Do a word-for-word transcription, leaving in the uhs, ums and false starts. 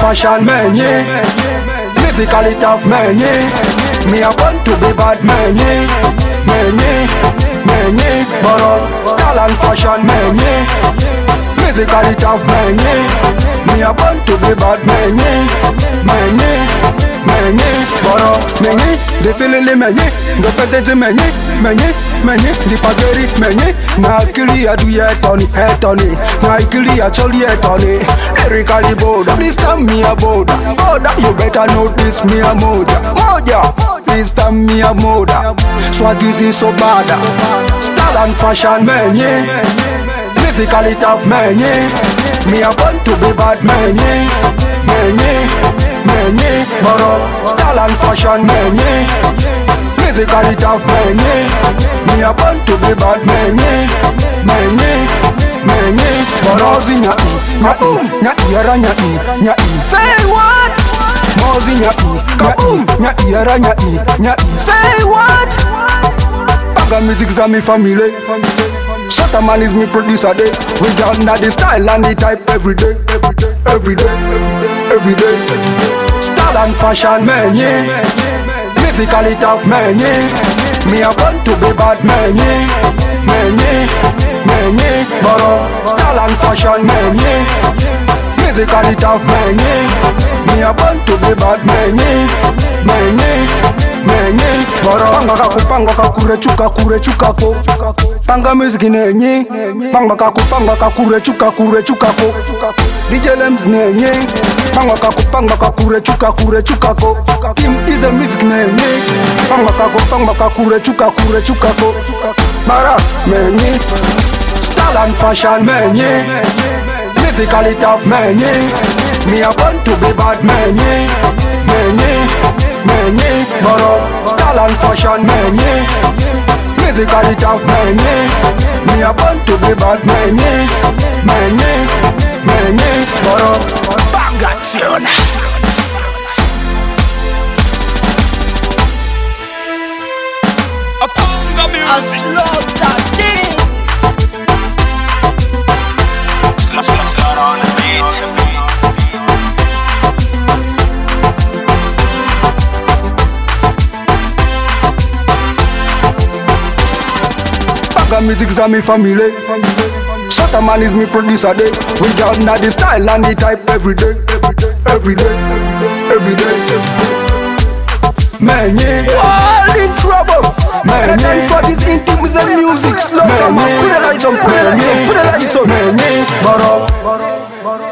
fashion many, physically tough many. Me I want to be bad many, many, many. But uh, style and fashion many, physically tough many. Me I want to be bad many, many, many. But uh, many, they feeling many, the petty many, many, many. The pagari many. Na kili ya du ya tony, head tony. Na kili ya choli ya tony. Lyrically bold, this time me a bold. Boda, you better notice me a moja, moja. This time me a moda. Swag is so bad. Style and fashion many, physically tough many. Me I want to be bad many, many, many. But uh, style and fashion many, physically tough many. Me I want to be bad many, many, many. But uh, nya nya nya nya nya nya. Say what? Mozi nya kaboom nya nya nya nya. Say what? Paga music za mi family. Shatta man is me producer day. We got the style and the type every day, every day, every day, every day. Style and fashion many, physically tough many. Me I want to be bad many, many, many. But uh, style and fashion many, physically tough many. Me I want to be bad many, many, many. But uh, panga kakupanga kakurechuka kurechuka ko. Panga music nenye, panga kakupanga kakurechuka kurechuka ko. D J Lems nenye, panga kakupanga kakurechuka kurechuka ko. Kim is a music nenye, panga kakupanga kakurechuka kurechuka ko. Bara nenye, style and fashion nenye, physically tough nenye. Me I want to be bad nenye, nenye, nenye. But uh, style and fashion nenye, physically tough many. Me I want to be bad many, many, many. But uh, banga tune. A banga music. A slow that thing. Slow, slow, slow on the beat. Paga music za mi family. Shatta man is me producer day. We got the style and the type every day, every day, every day, every day. Many, all in trouble. Many, for this intimacy and music. Slow down, put it like some, put it like some, put it like some. Many, but